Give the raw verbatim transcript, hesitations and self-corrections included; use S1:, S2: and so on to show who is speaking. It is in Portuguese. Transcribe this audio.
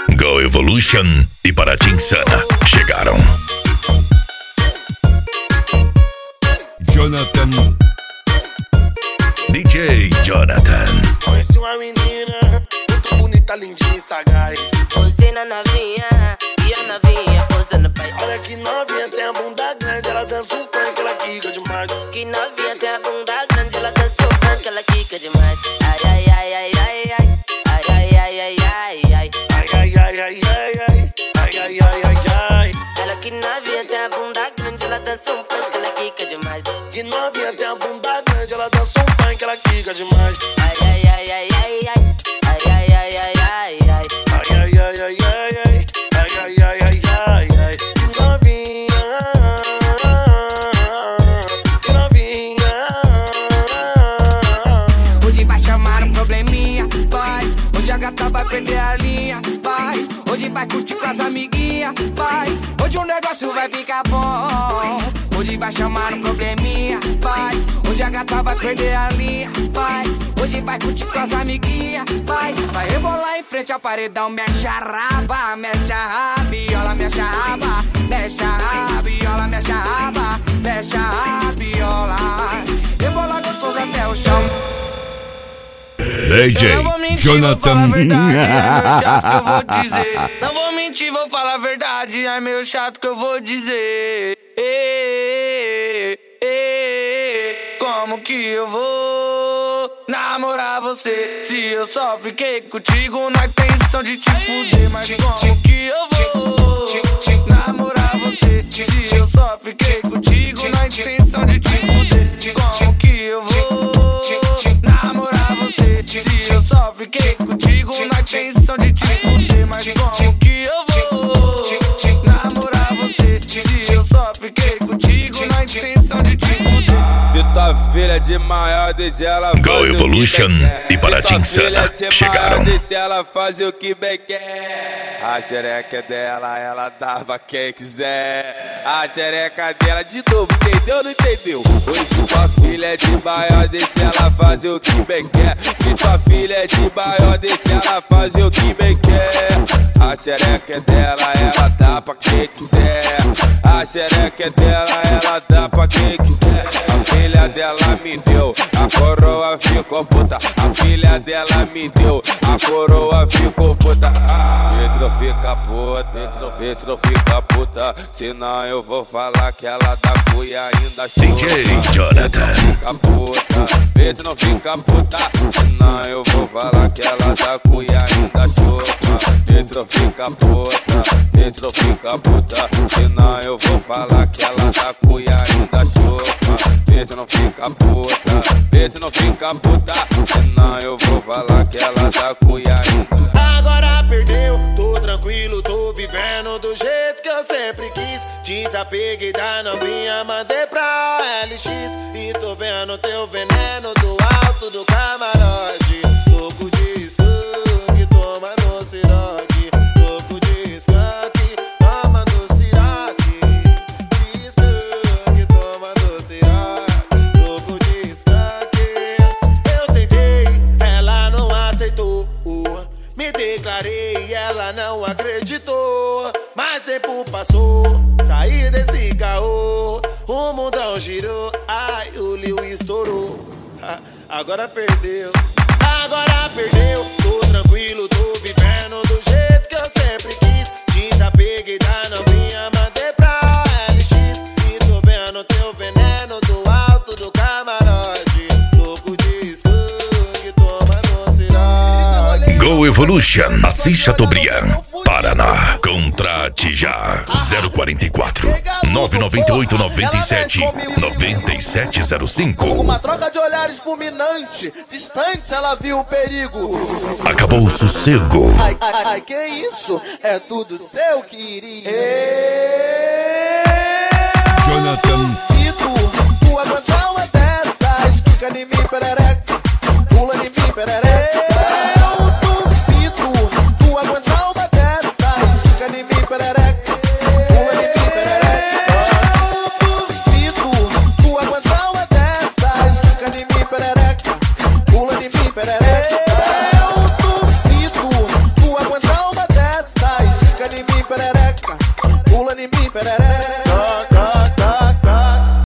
S1: Go Evolution e Paraty Insana chegaram. Jonathan, D J Jonathan.
S2: Conheci uma menina muito bonita, lindinha e sagaz.
S3: Você na novinha e a novinha posando pai.
S2: Olha que novinha tem a bunda grande, ela dança um funk, ela quica demais.
S3: Que novinha tem a bunda grande, ela dança um funk, ela quica demais. Ai, ai, ai, ai, ai, ai. Ai, ai, ai, ai, ai, ai.
S2: Ai, ai, ai, ai, ai, ai. Ai, ai, ai, ai, ai.
S3: Ela que novinha tem a bunda grande, ela dança um funk, ela quica demais.
S2: Que novinha tem a bunda grande, ela dança um funk, ela quica demais.
S3: Ai, ai, ai, ai, ai, ai. Ai, ai, ai, ai, ai, ai.
S2: Ai, ai, ai, ai, ai, ai. Ai, ai, ai, ai, ai, ai. Que novinha, que novinha.
S4: Hoje vai chamar um probleminha, vai. Hoje a gata vai perder a linha, vai. Hoje vai curtir com as amiguinhas, vai. Hoje o negócio vai ficar bom. Hoje vai chamar um probleminha, vai. Hoje a gata vai perder a linha, vai. Hoje vai curtir com as amiguinhas, vai. Vai rebolar em frente ao paredão, mexe a raba, mexe a rabiola, mexe a raba, mexe a rabiola, mexe a raba, mexe a rabiola. Rebolar gostoso até o chão.
S1: D J
S5: Eu não vou mentir,
S1: Jonathan.
S5: vou falar a verdade, é meio chato que eu vou dizer. Não vou mentir, vou falar a verdade, é meio chato que eu vou dizer. Ei, ei, como que eu vou namorar você se eu só fiquei contigo na intenção de te fuder? Mas como que eu vou namorar você se eu só fiquei contigo na intenção de te fuder? Como que eu vou namorar você se eu só fiquei contigo na intenção de te fuder? Mas como que eu vou namorar você se eu só fiquei contigo na intenção de te fuder?
S6: Se tua filha é de maior, deixa ela fazer
S1: Go Evolution
S6: o que bem quer.
S1: e Paraty
S6: Se tua
S1: Insana
S6: filha é de
S1: chegaram.
S6: maior, deixa ela fazer o que bem quer. A xereca dela, ela dá pra quem quiser. A xereca dela de novo, entendeu ou não entendeu? Oi, se tua filha é de maior, deixa ela fazer o que bem quer. Se tua filha é de maior, deixa ela fazer o que bem quer. A xereca dela, ela dá pra quem quiser. A xereca dela, ela dá pra quem quiser. A filha dela me deu, a coroa ficou puta. A filha dela me deu, a coroa ficou puta. Ah, vê se não fica puta, vê se não, vê se não fica puta. Senão eu vou falar que ela dá cuia ainda chuta.
S1: D J Jonathan.
S6: Fica puta, vê se não fica puta. Senão eu vou falar que ela dá cuia ainda chuta. Vê se não fica puta, vê se não fica puta. Senão eu vou falar que ela dá cuia ainda chuta. Vê se não fica puta, vê se não fica puta. Senão eu vou falar que ela dá cuia ainda.
S2: Agora perdeu, tô tranquilo, tô vivendo do jeito que eu sempre quis. Desapeguei da novinha, mandei pra L X. E tô vendo teu veneno do alto do camarote. Louco de skunk, toma no siroque. Louco de skunk, toma no siroque. De skunk, toma no siroque. Louco de skunk. Eu tentei, ela não aceitou. Me declarei, ela não acreditou. Mas tempo passou, saí desse caô. O mundão girou, ai, o Liu estourou. Ah, agora perdeu, agora perdeu. Tô tranquilo, tô vivendo do jeito que eu sempre quis. Desapeguei da novinha, mandei pra L X. E tô vendo teu veneno do alto do camarote. Louco de skunk, toma no siroque.
S1: Go Evolution, Assis Chateaubriand, Paraná. Contrate já. zero quarenta e quatro, nove nove oito, nove sete, nove sete zero cinco.
S7: Uma troca de olhares fulminante, distante ela viu o perigo.
S1: Acabou o sossego.
S7: Ai, ai, ai, que isso? É tudo seu, querido.
S1: Jonathan.
S7: E tu, tu aguentar uma dessas? Fica em mim, perereca.